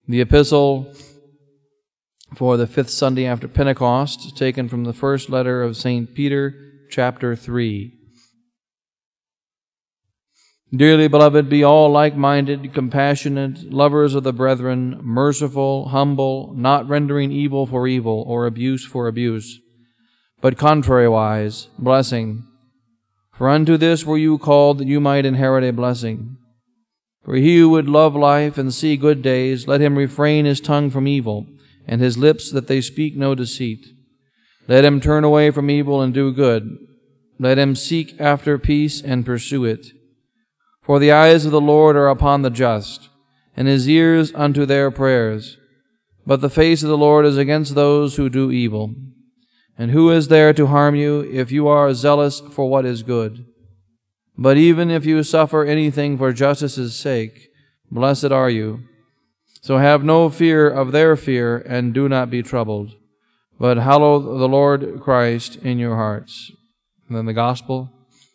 The epistle for the fifth Sunday after Pentecost, taken from the first letter of St. Peter, chapter 3. Dearly beloved, be all like-minded, compassionate, lovers of the brethren, merciful, humble, not rendering evil for evil or abuse for abuse, but contrariwise, blessing. For unto this were you called, that you might inherit a blessing. For he who would love life and see good days, let him refrain his tongue from evil, and his lips that they speak no deceit. Let him turn away from evil and do good. Let him seek after peace and pursue it. For the eyes of the Lord are upon the just, and his ears unto their prayers. But the face of the Lord is against those who do evil. And who is there to harm you if you are zealous for what is good? But even if you suffer anything for justice's sake, blessed are you. So have no fear of their fear, and do not be troubled, but hallow the Lord Christ in your hearts. And then the Gospel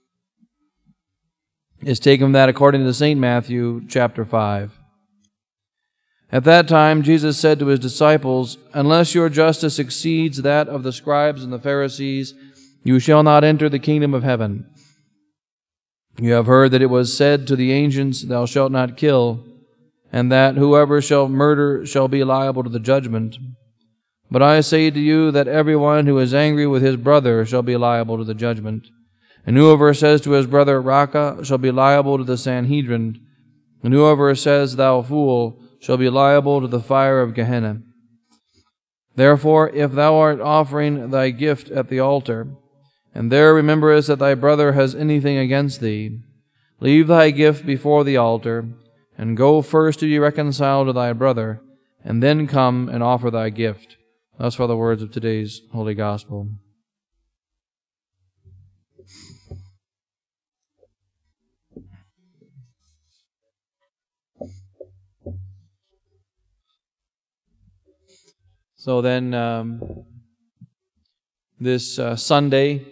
is taken from that according to St. Matthew, chapter 5. At that time Jesus said to his disciples, Unless your justice exceeds that of the scribes and the Pharisees, you shall not enter the kingdom of heaven. You have heard that it was said to the ancients, Thou shalt not kill, and that whoever shall murder shall be liable to the judgment. But I say to you that everyone who is angry with his brother shall be liable to the judgment. And whoever says to his brother, Raca, shall be liable to the Sanhedrin. And whoever says, Thou fool, shall be liable to the fire of Gehenna. Therefore, if thou art offering thy gift at the altar, and there rememberest that thy brother has anything against thee, leave thy gift before the altar, and go first to be reconciled to thy brother, and then come and offer thy gift. Thus are the words of today's Holy Gospel. So then, this Sunday,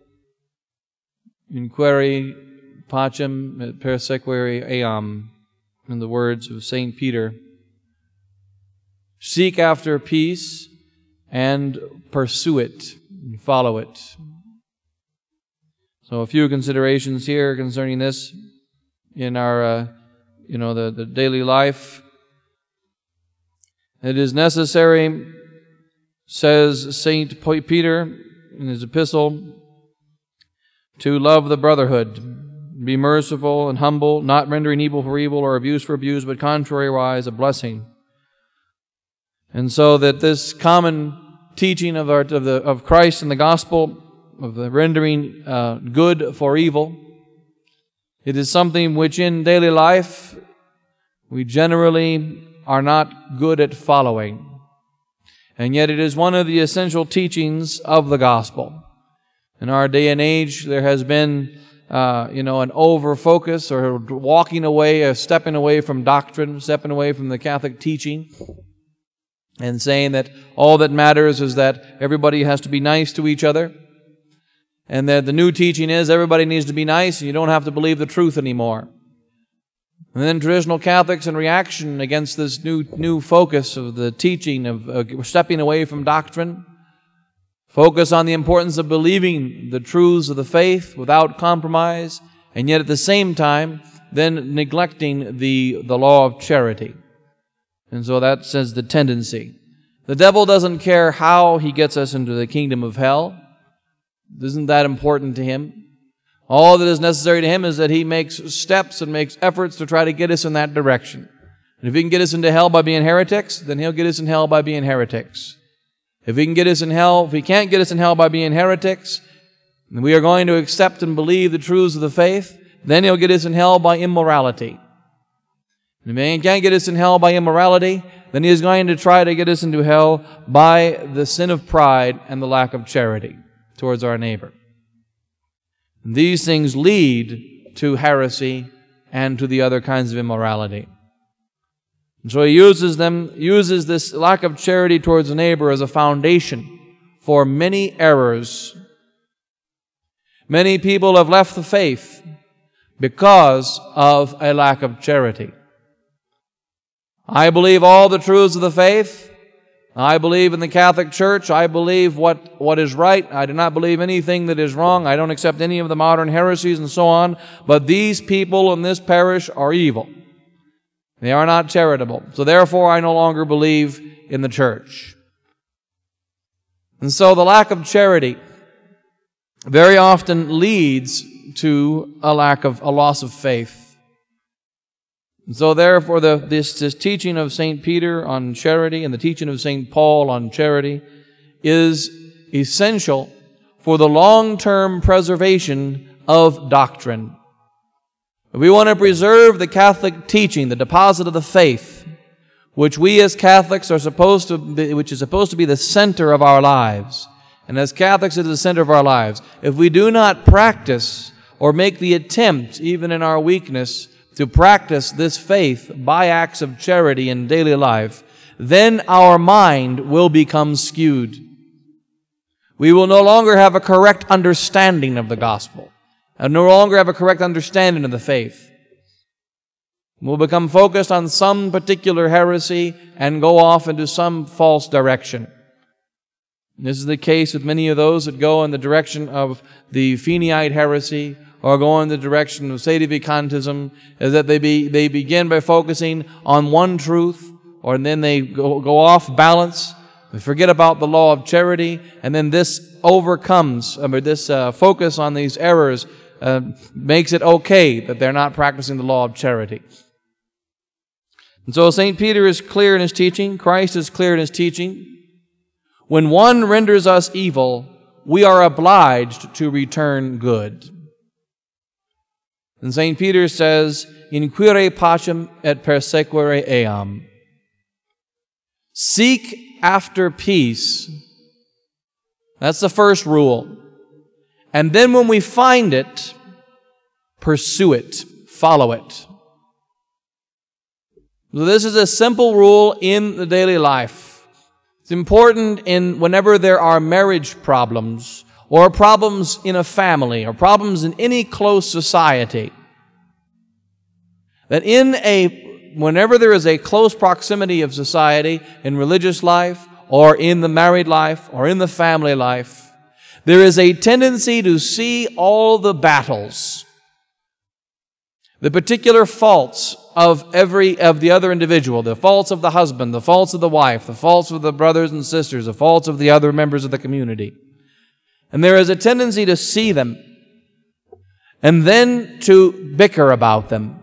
Inquere pacem et persequere eam, in the words of St. Peter, seek after peace and pursue it, and follow it. So a few considerations here concerning this in our, the daily life. It is necessary, says St. Peter in his epistle, to love the brotherhood, be merciful and humble, not rendering evil for evil or abuse for abuse, but contrariwise a blessing. And so that this common teaching of Christ in the gospel, of the rendering good for evil, it is something which in daily life we generally are not good at following. And yet it is one of the essential teachings of the gospel. In our day and age, there has been, an over-focus or walking away, stepping away from doctrine, stepping away from the Catholic teaching, and saying that all that matters is that everybody has to be nice to each other, and that the new teaching is everybody needs to be nice and you don't have to believe the truth anymore. And then traditional Catholics, in reaction against this new focus of the teaching of stepping away from doctrine, focus on the importance of believing the truths of the faith without compromise, and yet at the same time, then neglecting the law of charity. And so that says the tendency. The devil doesn't care how he gets us into the kingdom of hell. Isn't that important to him? All that is necessary to him is that he makes steps and makes efforts to try to get us in that direction. And if he can get us into hell by being heretics, then he'll get us in hell by being heretics. If he can't get us in hell by being heretics, and we are going to accept and believe the truths of the faith, then he'll get us in hell by immorality. And if he can't get us in hell by immorality, then he is going to try to get us into hell by the sin of pride and the lack of charity towards our neighbor. And these things lead to heresy and to the other kinds of immorality. And so he uses this lack of charity towards the neighbor as a foundation for many errors. Many people have left the faith because of a lack of charity. I believe all the truths of the faith. I believe in the Catholic Church. I believe what is right. I do not believe anything that is wrong. I don't accept any of the modern heresies and so on. But these people in this parish are evil. They are not charitable. So therefore, I no longer believe in the church. And so the lack of charity very often leads to a loss of faith. And so therefore, this teaching of St. Peter on charity and the teaching of St. Paul on charity is essential for the long-term preservation of doctrine. If we want to preserve the Catholic teaching, the deposit of the faith, which we as Catholics are supposed to be, which is supposed to be the center of our lives, and as Catholics it is the center of our lives, if we do not practice or make the attempt, even in our weakness, to practice this faith by acts of charity in daily life, then our mind will become skewed. We will no longer have a correct understanding of the gospel, and no longer have a correct understanding of the faith. We'll become focused on some particular heresy and go off into some false direction. This is the case with many of those that go in the direction of the Feeneyite heresy or go in the direction of Sedevacantism, is that they begin by focusing on one truth, or then they go off balance. They forget about the law of charity, and then this focus on these errors makes it okay that they're not practicing the law of charity. And so St. Peter is clear in his teaching. Christ is clear in his teaching. When one renders us evil, we are obliged to return good. And St. Peter says, Inquire pacem et persequere eam. Seek after peace. That's the first rule. And then when we find it, pursue it, follow it. So this is a simple rule in the daily life. It's important whenever there are marriage problems, or problems in a family, or problems in any close society, that whenever there is a close proximity of society in religious life, or in the married life, or in the family life, there is a tendency to see all the battles, the particular faults of the other individual, the faults of the husband, the faults of the wife, the faults of the brothers and sisters, the faults of the other members of the community. And there is a tendency to see them and then to bicker about them.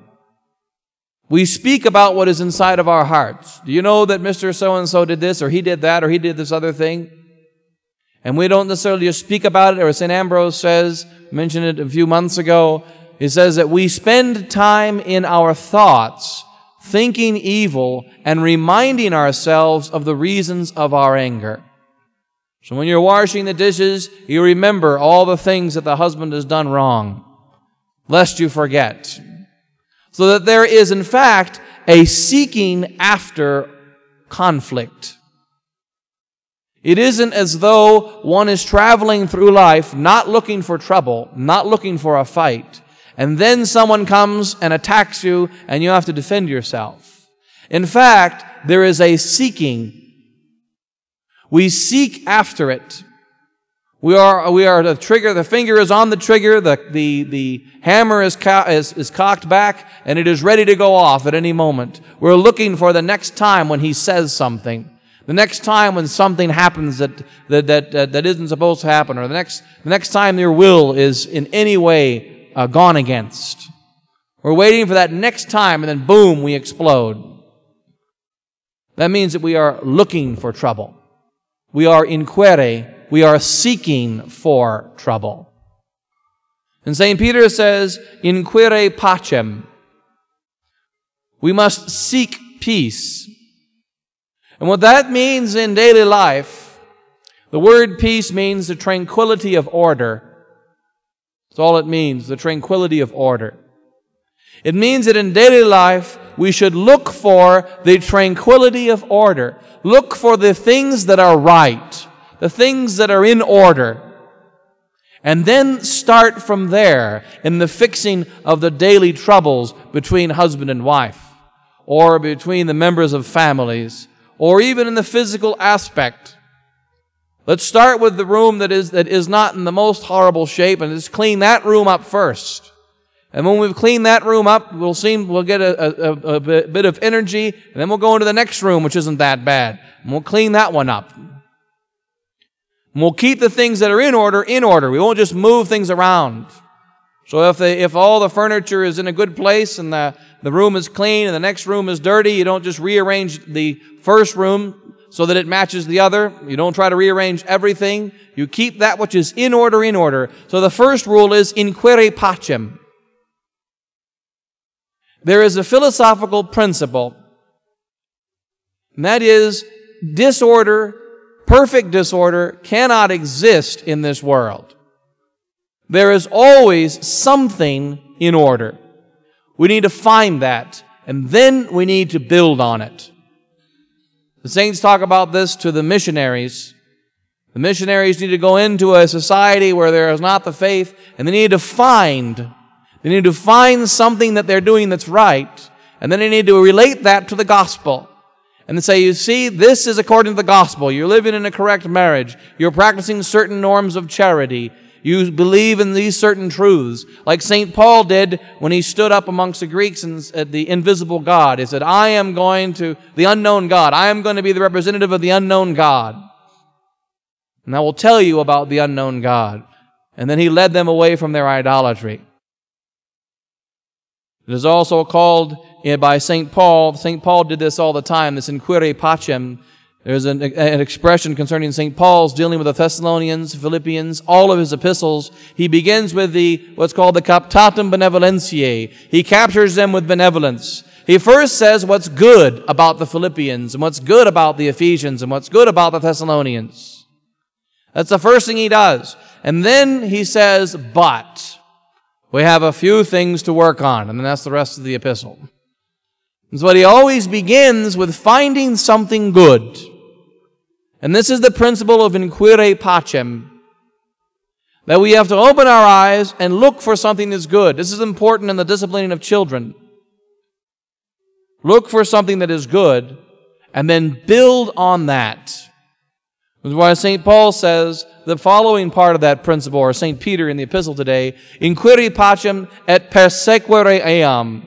We speak about what is inside of our hearts. Do you know that Mr. So-and-so did this, or he did that, or he did this other thing? And we don't necessarily just speak about it, or St. Ambrose mentioned it a few months ago, he says that we spend time in our thoughts thinking evil and reminding ourselves of the reasons of our anger. So when you're washing the dishes, you remember all the things that the husband has done wrong, lest you forget. So that there is, in fact, a seeking after conflict. It isn't as though one is traveling through life not looking for trouble, not looking for a fight, and then someone comes and attacks you and you have to defend yourself. In fact, there is a seeking. We seek after it. We are the trigger, the finger is on the trigger, the hammer is cocked back, and it is ready to go off at any moment. We're looking for the next time when he says something. The next time when something happens that isn't supposed to happen, or the next time your will is in any way gone against. We're waiting for that next time, and then boom, we explode. That means that we are looking for trouble. We are inquire, we are seeking for trouble. And St. Peter says, Inquire pacem. We must seek peace. And what that means in daily life, the word peace means the tranquility of order. That's all it means, the tranquility of order. It means that in daily life, we should look for the tranquility of order. Look for the things that are right, the things that are in order. And then start from there in the fixing of the daily troubles between husband and wife, or between the members of families, or even in the physical aspect. Let's start with the room that is not in the most horrible shape, and let's clean that room up first. And when we've cleaned that room up, we'll get a bit of energy, and then we'll go into the next room, which isn't that bad. And we'll clean that one up. And we'll keep the things that are in order. We won't just move things around. So if all the furniture is in a good place and the room is clean and the next room is dirty, you don't just rearrange the first room so that it matches the other. You don't try to rearrange everything. You keep that which is in order. So the first rule is inquire pacem. There is a philosophical principle, and that is disorder, perfect disorder, cannot exist in this world. There is always something in order. We need to find that, and then we need to build on it. The saints talk about this to the missionaries. The missionaries need to go into a society where there is not the faith, and they need to find something that they're doing that's right, and then they need to relate that to the gospel. And they say, you see, this is according to the gospel. You're living in a correct marriage. You're practicing certain norms of charity. You believe in these certain truths. Like St. Paul did when he stood up amongst the Greeks and the invisible God. He said, I am going to the unknown God. I am going to be the representative of the unknown God. And I will tell you about the unknown God. And then he led them away from their idolatry. It is also called by St. Paul. St. Paul did this all the time, this inquire pacem. There's an expression concerning St. Paul's dealing with the Thessalonians, Philippians, all of his epistles. He begins with what's called the captatum benevolentiae. He captures them with benevolence. He first says what's good about the Philippians, and what's good about the Ephesians, and what's good about the Thessalonians. That's the first thing he does. And then he says, but we have a few things to work on, and then that's the rest of the epistle. And so he always begins with finding something good. And this is the principle of inquire pacem, that we have to open our eyes and look for something that's good. This is important in the disciplining of children. Look for something that is good, and then build on that. That's why St. Paul says the following part of that principle, or St. Peter in the epistle today, inquire pacem et persequere eam.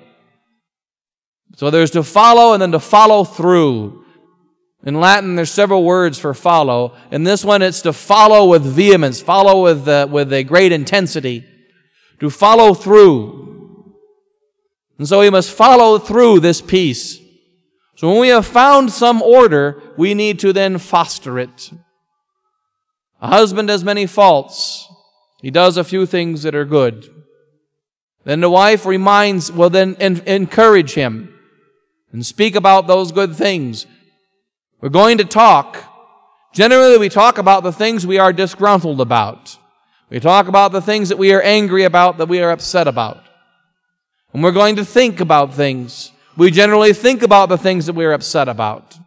So there's to follow and then to follow through. In Latin, there's several words for follow. In this one, it's to follow with vehemence, follow with a great intensity, to follow through. And so we must follow through this piece. So when we have found some order, we need to then foster it. A husband has many faults. He does a few things that are good. Then the wife will then encourage him and speak about those good things. We're going to talk. Generally, we talk about the things we are disgruntled about. We talk about the things that we are angry about, that we are upset about. And we're going to think about things. We generally think about the things that we are upset about.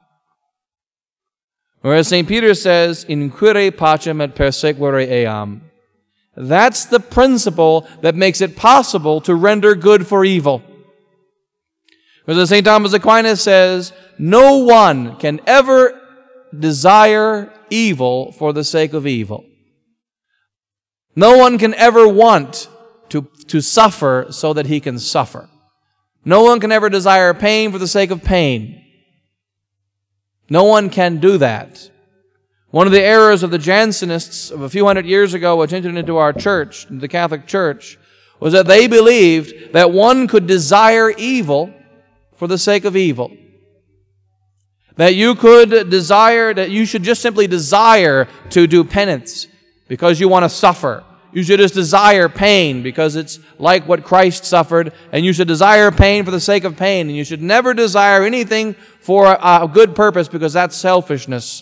Whereas St. Peter says, inquire pacem et persequere eam. That's the principle that makes it possible to render good for evil. Because as St. Thomas Aquinas says, no one can ever desire evil for the sake of evil. No one can ever want to suffer so that he can suffer. No one can ever desire pain for the sake of pain. No one can do that. One of the errors of the Jansenists of a few hundred years ago, which entered into our church, the Catholic Church, was that they believed that one could desire evil for the sake of evil. That you should just simply desire to do penance because you want to suffer. You should just desire pain because it's like what Christ suffered, and you should desire pain for the sake of pain, and you should never desire anything for a good purpose because that's selfishness.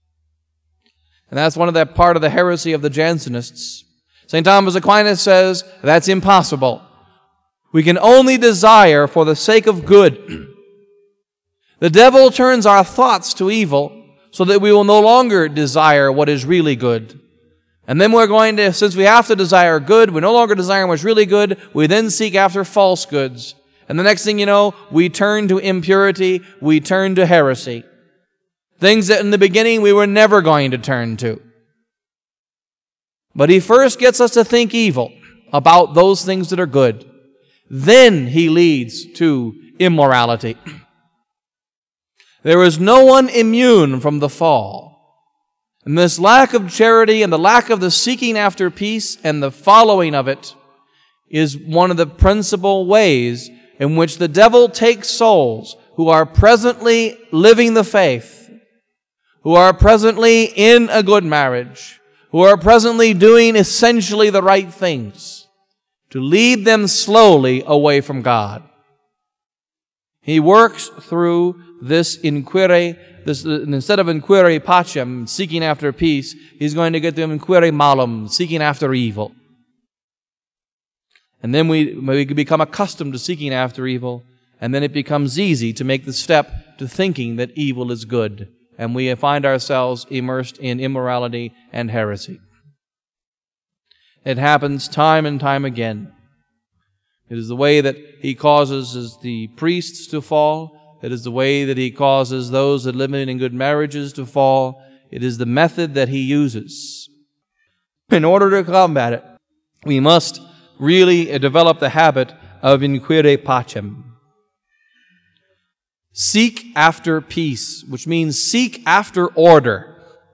And that's one of the part of the heresy of the Jansenists. St. Thomas Aquinas says that's impossible. We can only desire for the sake of good. The devil turns our thoughts to evil so that we will no longer desire what is really good. And then we're going to, since we have to desire good, we no longer desire what's really good, we then seek after false goods. And the next thing you know, we turn to impurity, we turn to heresy. Things that in the beginning we were never going to turn to. But He first gets us to think evil about those things that are good. Then He leads to immorality. There is no one immune from the fall. And this lack of charity and the lack of the seeking after peace and the following of it is one of the principal ways in which the devil takes souls who are presently living the faith, who are presently in a good marriage, who are presently doing essentially the right things, to lead them slowly away from God. He works through this inquire, instead of inquire pacem, seeking after peace, He's going to get them inquire malum, seeking after evil. And then we become accustomed to seeking after evil, and then it becomes easy to make the step to thinking that evil is good, and we find ourselves immersed in immorality and heresy. It happens time and time again. It is the way that He causes the priests to fall. It is the way that He causes those that live in good marriages to fall. It is the method that He uses. In order to combat it, we must really develop the habit of inquire pacem. Seek after peace, which means seek after order.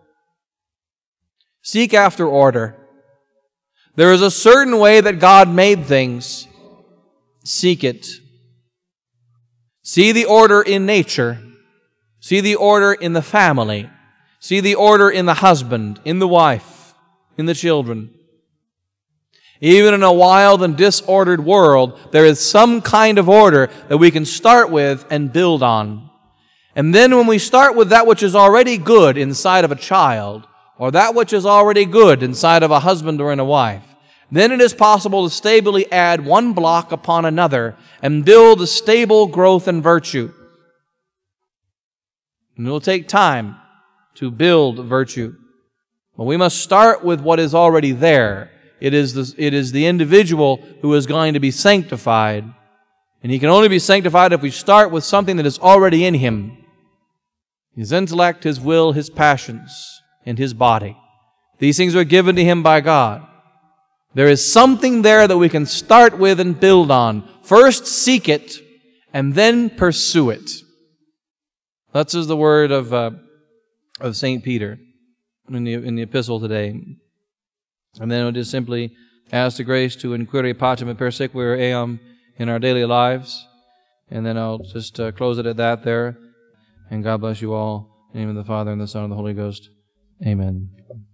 Seek after order. There is a certain way that God made things. Seek it. See the order in nature. See the order in the family. See the order in the husband, in the wife, in the children. Even in a wild and disordered world, there is some kind of order that we can start with and build on. And then when we start with that which is already good inside of a child, or that which is already good inside of a husband or in a wife, then it is possible to stably add one block upon another and build a stable growth in virtue. And it will take time to build virtue. But we must start with what is already there. It is the individual who is going to be sanctified. And he can only be sanctified if we start with something that is already in him. His intellect, his will, his passions, and his body. These things are given to him by God. There is something there that we can start with and build on. First seek it, and then pursue it. That's the word of St. Peter in the epistle today. And then we'll just simply ask the grace to inquire pacem et persequere eam in our daily lives. And then I'll just close it at that there. And God bless you all. In the name of the Father, and the Son, and the Holy Ghost. Amen.